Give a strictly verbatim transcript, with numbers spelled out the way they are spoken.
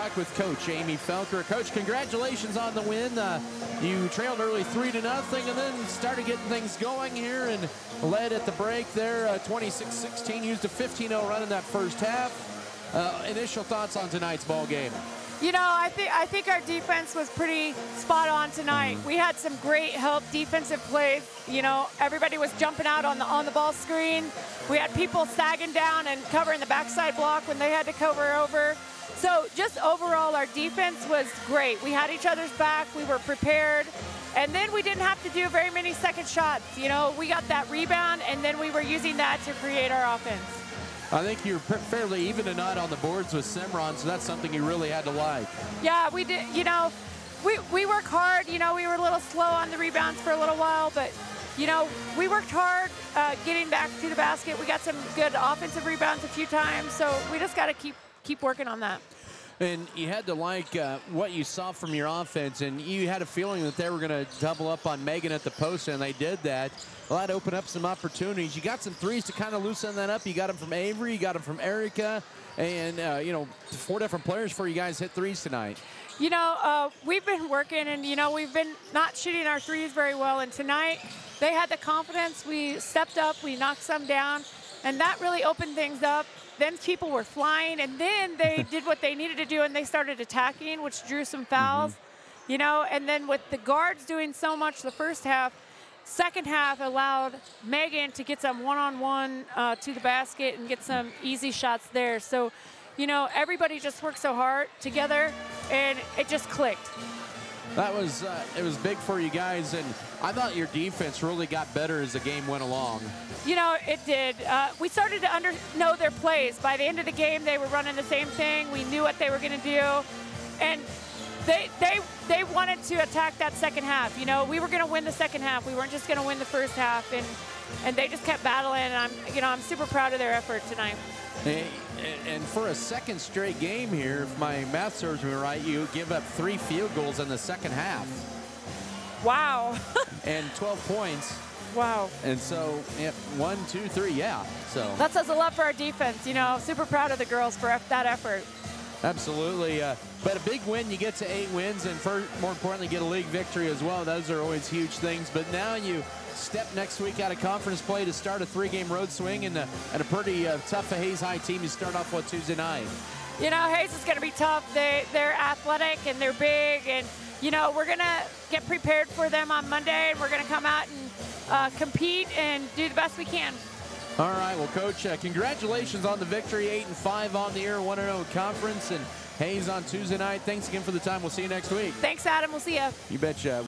back with Coach Amy Felker. Coach, congratulations on the win. Uh, you trailed early three to nothing, and then started getting things going here and led at the break there, uh, twenty-six sixteen. Used a fifteen oh run in that first half. Uh, initial thoughts on tonight's ball game? You know, I think I think our defense was pretty spot on tonight. We had some great help defensive plays. You know, everybody was jumping out on the on the ball screen. We had people sagging down and covering the backside block when they had to cover over. So just overall, our defense was great. We had each other's back. We were prepared. And then we didn't have to do very many second shots. You know, we got that rebound, and then we were using that to create our offense. I think you're fairly even tonight on the boards with Cimarron, so that's something you really had to like. Yeah, we did. You know, we, we work hard. You know, we were a little slow on the rebounds for a little while, but, you know, we worked hard uh, getting back to the basket. We got some good offensive rebounds a few times, so we just got to keep keep working on that. And you had to like uh, what you saw from your offense, and you had a feeling that they were going to double up on Megan at the post, and they did that. Well, that opened up some opportunities. You got some threes to kind of loosen that up. You got them from Avery, you got them from Erica, and, uh, you know, four different players for you guys hit threes tonight. You know, uh, we've been working, and, you know, we've been not shooting our threes very well, and tonight they had the confidence. We stepped up, we knocked some down, and that really opened things up. Then people were flying, and then they did what they needed to do, and they started attacking, which drew some fouls. Mm-hmm. You know, and then with the guards doing so much the first half, second half allowed Megan to get some one-on-one uh, to the basket and get some easy shots there. So, you know, everybody just worked so hard together, and it just clicked. That was, uh, it was big for you guys, and I thought your defense really got better as the game went along. You know, it did. Uh, we started to under know their plays. By the end of the game, they were running the same thing. We knew what they were going to do, and they they they wanted to attack that second half. You know, we were going to win the second half. We weren't just going to win the first half, and and they just kept battling. And I'm you know I'm super proud of their effort tonight. Hey, and for a second straight game here, if my math serves me right, you give up three field goals in the second half. Wow. And twelve points. Wow. And so, yeah, one, two, three, yeah. So that says a lot for our defense. You know, super proud of the girls for that effort. Absolutely. Uh, but a big win, you get to eight wins, and for, more importantly, get a league victory as well. Those are always huge things. But now you step next week out of conference play to start a three-game road swing and a, and a pretty uh, tough Hayes High team. You start off with Tuesday night. You know, Hayes is going to be tough. They, they're athletic and they're big. And, you know, we're going to get prepared for them on Monday, and we're going to come out and uh, compete and do the best we can. All right, well, Coach, uh, congratulations on the victory, eight and five on the year, one and oh conference, and Hayes on Tuesday night. Thanks again for the time. We'll see you next week. Thanks, Adam. We'll see you. You betcha.